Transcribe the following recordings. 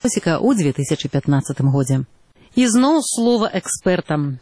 у 2015 годзе. І зноў слова экспертам.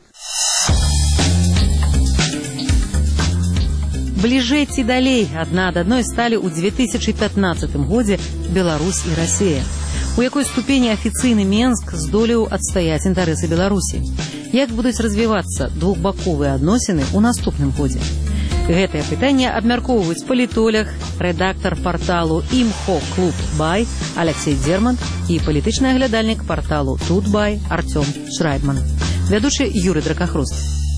Бліжэй ці далей адна ад адной сталі ў 2015 годзе Беларусь і Расія. У якой ступені афіцыйны Менск здолеў адстаяць інтарэсы Беларусі? Як будуць развівацца двухбаковыя адносіны ў наступным годзе? Гэтае пытанне абмяркоўваюць палітолог, рэдактар парталу «Имхо Клуб Бай» Алексей Дерман і палітычны аглядальнік парталу «Тут Бай» Артём Шрайбман. Вядучы Юрый Дракахруст.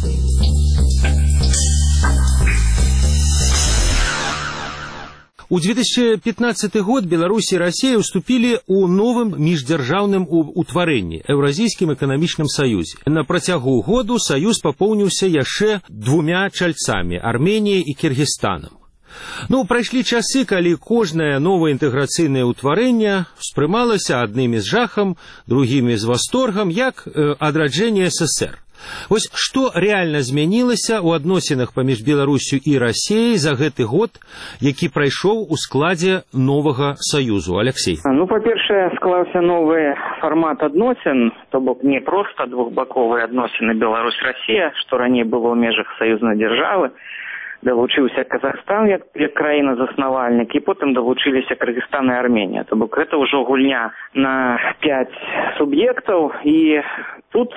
У 2015 год Беларусь і Расія ўступілі ў новым міждзяржаўным утварэнні Еўразійскім эканамічным саюзе. На працягу году саюз папоўніўся яшчэ двумя чальцамі Арменіяй і Кіргізстанам. Прайшлі часы, калі кожнае новае інтэграцыйнае ўтварэнне ўспрымалася аднымі з жахам, другімі з восторгам, як адраджэнне СССР. Вось што рэальна змянілася ў адносінах паміж Беларусю і Расіяй за гэты год, які прайшоў у складзе новага саюзу? Алексей. Па-першае, склаўся новы фармат адносін, то бок не проста двухбаковыя адносіны Беларусь-Расія, што раней было ў межах саюзнай дзяржавы. Далучыўся Казахстан як краіна-заснавальнік, і потым далучыліся Кыргызстан і Арменія. То бок гэта ўжо гульня на 5 суб'ектаў, і тут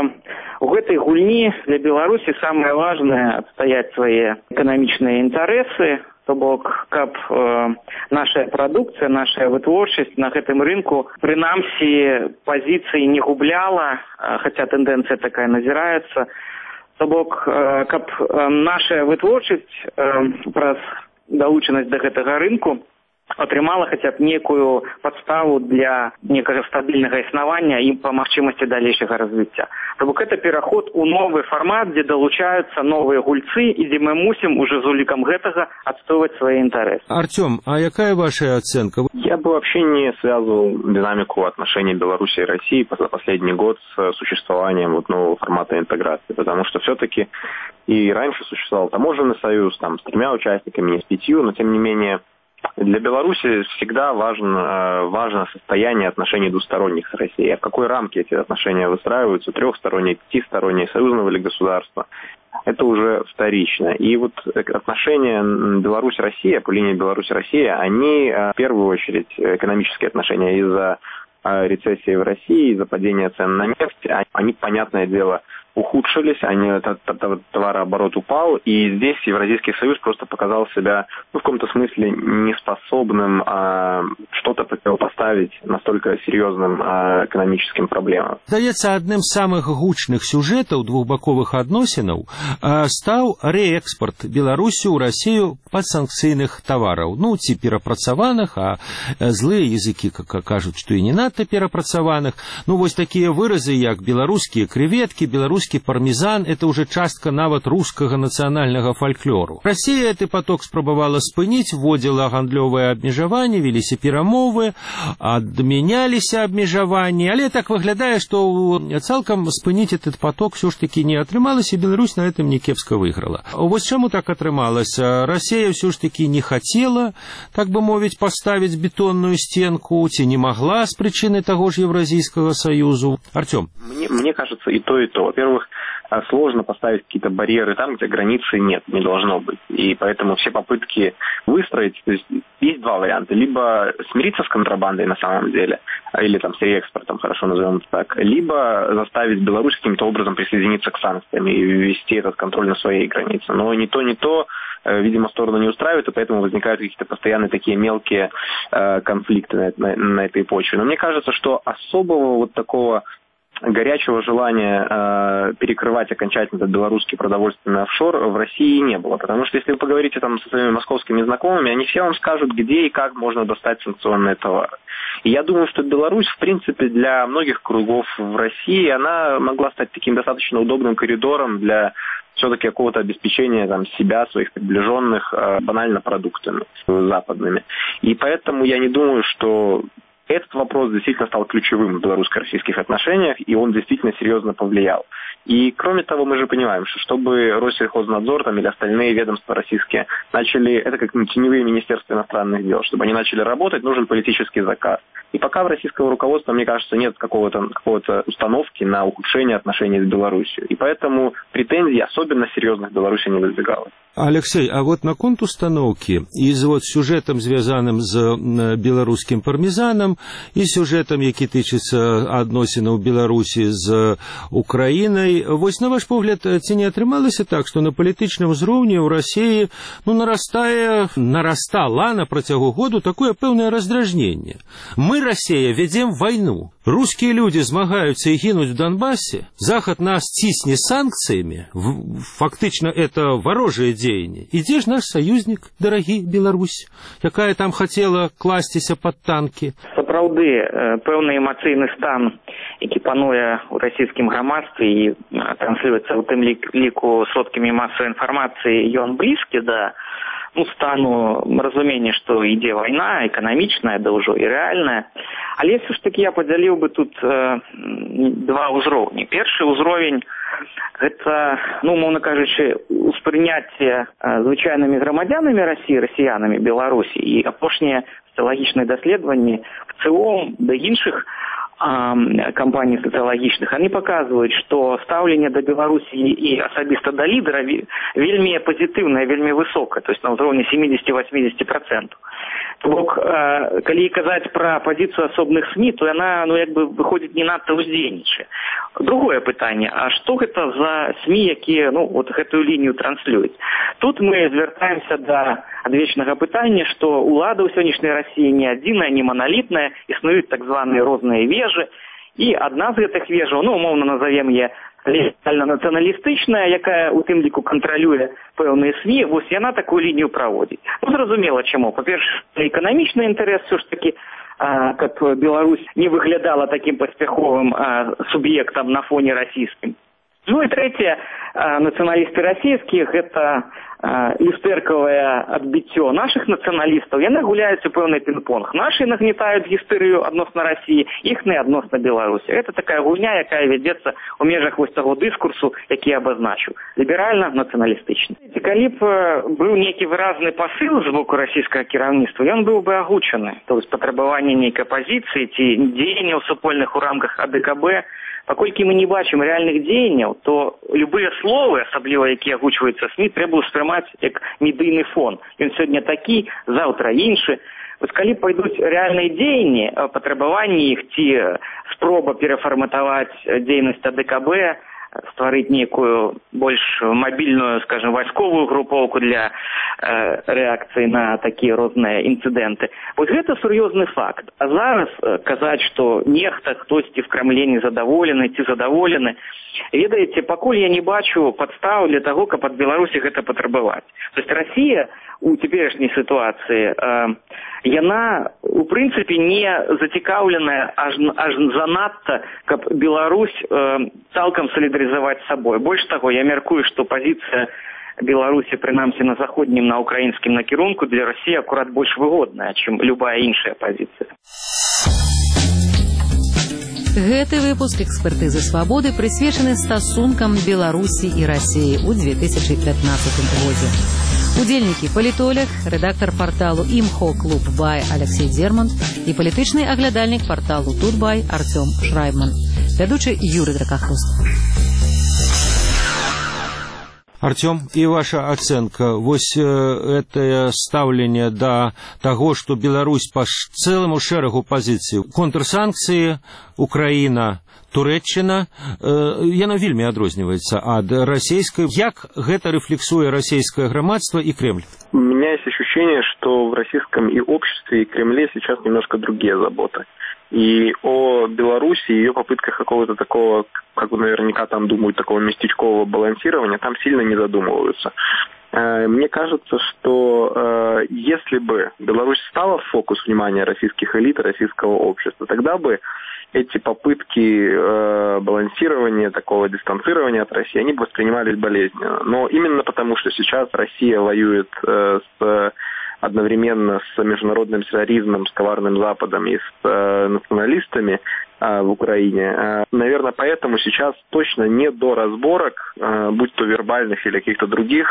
у гэтай гульні для Беларусі самае важнае адстаяць свае эканамічныя інтарэсы, то бок каб наша прадукцыя, наша вытворчасць на гэтым рынку прынамсі пазіцыі не губляла, хаця тэндэнцыя такая назіраецца. То бок, каб наша вытворчасць праз далучанасць да гэтага рынку атрымала хаця б некую падставу для некага стабільнага існавання і па магчымасці далейшага развіцця. То бок, гэта пераход у новы фармат, дзе далучаюцца новыя гульцы, і дзе мы мусім уже з улікам гэтага адстойваць свае інтарэсы. Артём, а якая ваша оценка? Я бы вообще не связывал динамику отношений Беларуси и России за последний год с существованием нового формата интеграции, потому что все-таки и раньше существовал таможенный союз с 3 участниками, не с 5, но тем не менее для Беларуси всегда важно состояние отношений двусторонних с Россией. А в какой рамке эти отношения выстраиваются, 3-сторонние, 5-сторонние, союзного или государства, это уже вторично. И отношения Беларусь-Россия, по линии Беларусь-Россия, они в первую очередь экономические отношения из-за рецессии в России, из-за падения цен на нефть, они, понятное дело, ухудшились, товарооборот упал, и здесь Евразийский союз просто показал себя, в каком-то смысле, неспособным что-то противопоставить настолько серьезным экономическим проблемам. Здаецца, адным з самых гучных сюжэтаў двухбаковых адносінаў стаў рээкспорт Беларусі ў Расію падсанкцыйных тавараў, ці перапрацаваных, а злыя языкі кажуць, што і не надта перапрацаваных. Вось такія выразы, як беларускія крэветкі, беларускі пармезан, это уже частка нават рускага нацыянальнага фальклору. Расія гэты поток спрабавала спыніць, вводзіла гандлёвыя абмежаванні, веліся перамовы, адмяняліся абмежаванні, але так выглядае, што цалкам спыніць этот поток все ж таки не атрымалася, і Беларусь на этом не кепска выйграла. Вось чаму так атрымалася? Расія все ж таки не хотела, так бы мовіць, поставить бетонную стенку, ці не могла с причины того же Евразийского союза. Артём. Мне кажется, и то, и то. Во-первых, сложно поставить какие-то барьеры там, где границы нет, не должно быть. И поэтому все попытки выстроить, то есть 2 варианта. Либо смириться с контрабандой на самом деле, или с реэкспортом, хорошо назовем это так, либо заставить Беларусь каким-то образом присоединиться к санкциям и ввести этот контроль на своей границе. Но ни то, видимо, сторону не устраивает, и поэтому возникают какие-то постоянные такие мелкие конфликты на этой почве. Но мне кажется, что особого такого горячего желания перекрывать окончательно этот белорусский продовольственный офшор в России не было. Потому что если вы поговорите со своими московскими знакомыми, они все вам скажут, где и как можно достать санкционные товары. И я думаю, что Беларусь, в принципе, для многих кругов в России, она могла стать таким достаточно удобным коридором для все-таки какого-то обеспечения себя, своих приближенных, банально продуктами западными. И поэтому я не думаю, что этот вопрос действительно стал ключевым в белорусско-российских отношениях, и он действительно серьезно повлиял. И кроме того, мы же понимаем, что чтобы Россельхознадзор там, или остальные ведомства российские начали, это как теневые министерства иностранных дел, чтобы они начали работать, нужен политический заказ. И пока в российского руководства, мне кажется, нет какого-то установки на ухудшение отношений с Беларусью. И поэтому претензий особенно серьезных Беларусь не выдвигала. Алексей, а вот наконт установки і з сюжэтам, звязаным з беларускім пармезанам, і сюжэтам, які тычыцца адносінаў Беларусі з Украінай, вось на ваш погляд, ці не атрымалася так, што на палітычным узроўні ў Расіі нарастала на працягу году такое пэўнае раздражненне. Мы, Россия, вядзем вайну. Русские люди змагаюцца і гінуць в Донбассе. Захад нас цісне санкцыямі. Фактычна, это варожае дзеянне. І дзе ж наш саюзнік, дарагі Беларусь, якая там хацела класціся пад танкі? Сапраўды, пэўны эмацыйны стан, які пануе ў расійскім грамадстве і транслюецца ў тым ліку сродкамі масавай інфармацыі, ён блізкі да стану разумення, што ідзе вайна, эканамічная, да ўжо і рэальная. Але ўсё ж такі я падзяліў бы тут два ўзроўні. Першы ўзровень – гэта, умоўна кажучы, успрыняцце звычайнымі грамадзянамі Расіі, расіянамі Беларусі, і апошнія сацыялагічныя даследаванні в цэлым да іншых кампаний социологичных, они показывают, что ставление до Беларуси и особисто до лидера вельми позитивное, вельми высокое, то есть на уровне 70-80%. То бок, калі казаць пра пазіцыю асобных СМИ, то яна, выходзіць не надта ўздзейнічае. Другое пытанне, а што гэта за СМИ, якія, гэтую лінію транслююць? Тут мы звяртаемся да адвечнага пытання, што ўлада ў сённяшняй Расіі не адзіная, не маналітная, існуюць так званыя розныя вежы, і адна з гэтых вежаў, умоўна назовем яе нацыяналістычная, якая у тым ліку кантралюе пэўныя СМИ, вось яна такую лінію праводзіць. Зразумела, чаму. Па-першае, эканамічны інтарэс все ж таки, каб Беларусь не выглядала таким паспяховым суб'ектам на фоне расійскім. І трэцяе, нацыяналісты расійскія, гэта люстэркавае адбіццё нашых нацыяналістаў, яны гуляюць у пэўны пінг-понг. Нашы нагнетаюць гістэрыю адносна Расіі, іхныя адносна Беларусі. Гэта такая гульня, якая вядзецца ў межах вось таго дыскурсу, які я абазначыў. Ліберальна-нацыяналістычны. Калі б быў нейкі выразны пасыл з боку расійскага кіраўніцтва, ён быў бы агучаны. То есть патрабаванне нейкай пазіцыі ці дзеянняў супольных у рамках АДКБ. Паколькі мы не бачым рэальных дзеянняў, то любыя словы, асабліва якія агучваюцца СМИ, трэба ўспрымаць як медыйны фон. Ён сёння такі, заўтра іншы. Вось калі пойдуць рэальныя дзеянні, патрабаванні іх ці спроба перафарматаваць дзейнасць АДКБ, стварыць некую больш мабільную, скажем, вайсковую групоўку для рэакцыі на такія розныя інцыдэнты. Вось гэта сур'ёзны факт. А зараз казаць, што нехта, хтосьці в Крамле незадаволены ці задаволены, ведаеце, пакуль я не бачу падстаў для таго, каб ад Беларусі гэта патрабаваць. То есть Расія у цяперашняй сітуацыі, яна, у прынцыпе, не зацікаўленая аж занадта, каб Беларусь цалкам салідарызаваць з сабой. Больш таго, я мяркую, што пазіцыя Беларусі, прынамсі на заходнім, на украінскім накірунку, для Расіі акурат больш выгодная, чым любая іншая пазіцыя. Гэты выпуск «Экспертызы свабоды» прысвечаны стасункам Беларусі і Расіі ў 2015 годзе. Удзельнікі палітолог, рэдактар парталу «Имхо-клуб Бай» Алексей Дзермант і палітычны аглядальнік парталу «Тут-Бай» Артём Шрайбман. Вядучы Юрый Дракахруст. Артём, і ваша ацэнка, вось это стаўленне да таго, што Беларусь па цэламу шэрагу пазіцый, контрсанкцыі, Украіна, Турэччына, яна вельмі адрозніваецца ад расійскай. Як гэта рэфлексуе расійскае грамадства и Кремль? У меня есть ощущение, что в российском и обществе, и Кремле сейчас немножко другие заботы. И о Беларуси, ее попытках какого-то такого, как бы наверняка там думают, такого местечкового балансирования, там сильно не задумываются. Мне кажется, что если бы Беларусь стала в фокус внимания российских элит, российского общества, тогда бы эти попытки балансирования, такого дистанцирования от России, они бы воспринимались болезненно. Но именно потому, что сейчас Россия воюет одновременно с международным терроризмом, с коварным Западом и с националистами, в Украине. Наверное, поэтому сейчас точно не до разборок, будь то вербальных или каких-то других,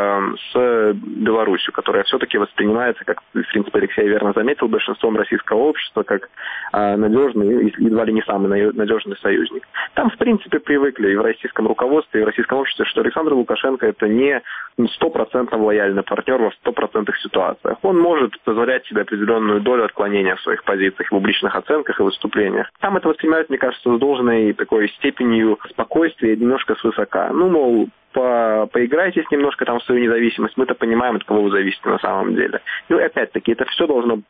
с Беларусью, которая все-таки воспринимается, как, в принципе, Алексей верно заметил, большинством российского общества как надежный, едва ли не самый надежный союзник. Там, в принципе, привыкли и в российском руководстве, и в российском обществе, что Александр Лукашенко это не 100% лояльный партнер во 100% ситуациях. Он может позволять себе определенную долю отклонения в своих позициях, в публичных оценках и выступлениях. Там это воспринимают, мне кажется, с должной такой степенью спокойствия, немножко свысока. Ну, мол, поиграйтесь немножко там в свою независимость, мы-то понимаем, от кого вы зависите на самом деле. Ну и опять-таки, это все мы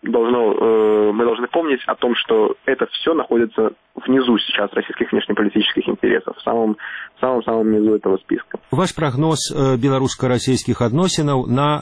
должны помнить о том, что это все находится внизу сейчас российских внешнеполитических интересов, в самом низу этого списка. Ваш прогноз белорусско-российских адносинаў на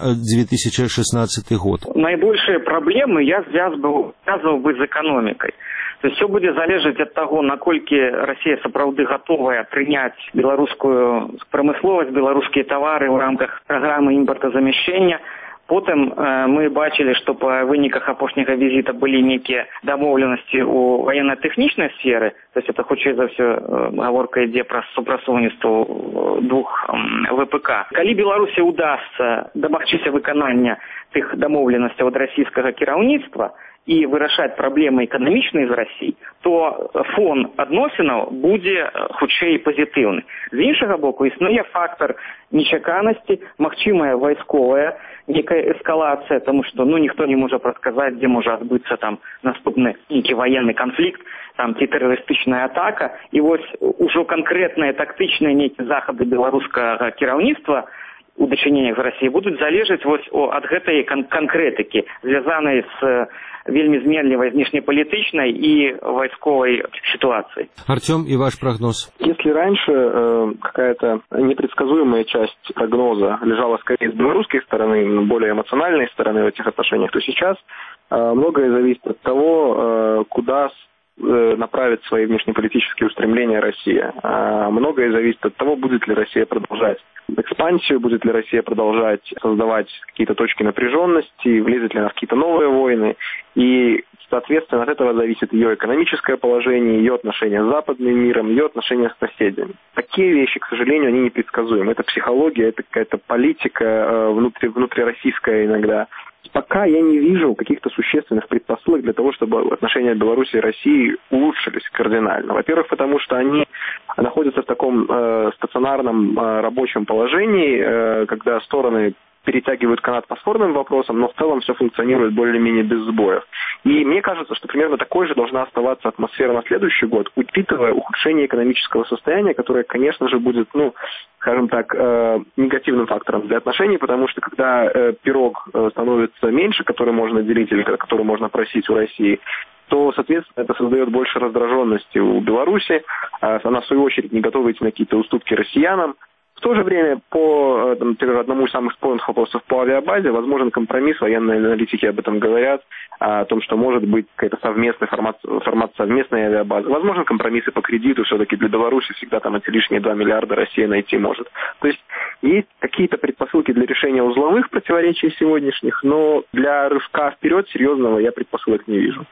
2016 год? Наибольшие проблемы я связывал бы з экономикой. То есть все будет залежать от того, наколькі Россия сапраўды готовая принять белорусскую промысловость, белорусские товары в рамках программы импортозамещения. Потым мы бачили, что по выніках апошняга визита были некие домовленности у военно-технічной сферы, то есть это хутчэй за все гаворка ідзе про супрацоўніцтва двух ВПК. Калі Беларусі удастся домагчыся выканання тых домовленностей от российского кіраўніцтва и вырашаць праблемы эканамічныя з Россией, то фон адносінаў будзе хутчэй пазітыўны. З іншага боку, існуе фактор нечаканасці, магчымая вайсковая некая эскалация, потому что никто не может предсказать, где может отбыться там наступный некий военный конфликт, там террористичная атака. И вот уже конкретные тактичные некие заходы белорусского кіраўніцтва у дачыненнях з Россией будут залежаць от гэтай конкретики, связанной с вельми зменлівай внешнеполитичной и войсковой ситуацией. Артем, и ваш прогноз? Если раньше какая-то непредсказуемая часть прогноза лежала скорее с белорусской стороны, более эмоциональной стороны в этих отношениях, то сейчас многое зависит от того, куда направит свои внешнеполитические устремления Россия. Многое зависит от того, будет ли Россия продолжать экспансию, будет ли Россия продолжать создавать какие-то точки напряженности, влезет ли она в какие-то новые войны. И, соответственно, от этого зависит ее экономическое положение, ее отношения с западным миром, ее отношения с соседями. Такие вещи, к сожалению, они непредсказуемы. Это психология, это какая-то политика внутрироссийская иногда. Пока я не вижу каких-то существенных предпосылок для того, чтобы отношения Беларуси и России улучшились кардинально. Во-первых, потому что они находятся в таком стационарном рабочем положении, когда стороны перетягивают канат по спорным вопросам, но в целом все функционирует более-менее без сбоев. И мне кажется, что примерно такой же должна оставаться атмосфера на следующий год, учитывая ухудшение экономического состояния, которое, конечно же, будет, скажем так, негативным фактором для отношений, потому что когда пирог становится меньше, который можно делить или который можно просить у России, то, соответственно, это создает больше раздраженности у Беларуси, она, в свою очередь, не готова идти на какие-то уступки россиянам. В то же время, по одному из самых спорных вопросов по авиабазе, возможен компромисс, военные аналитики об этом говорят, о том, что может быть какой-то совместный формат совместной авиабазы. Возможен компромиссы по кредиту, все-таки для Беларуси всегда там эти лишние 2 миллиарда Россия найти может. То есть есть какие-то предпосылки для решения узловых противоречий сегодняшних, но для рывка вперед серьезного я предпосылок не вижу.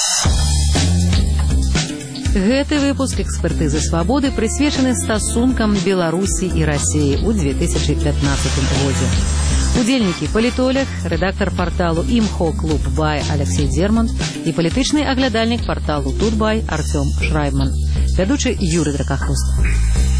Гэты выпуск экспертызы свабоды прысвечаны стасункам Беларусі і Расіі ў 2015 годзе. Удзельнікі палітолог, рэдактар парталу «Имхо-клуб Бай» Алексей Дзермант і палітычны аглядальнік парталу «Тут Бай» Артем Шрайбман. Вядучы Юрий Дракахвост.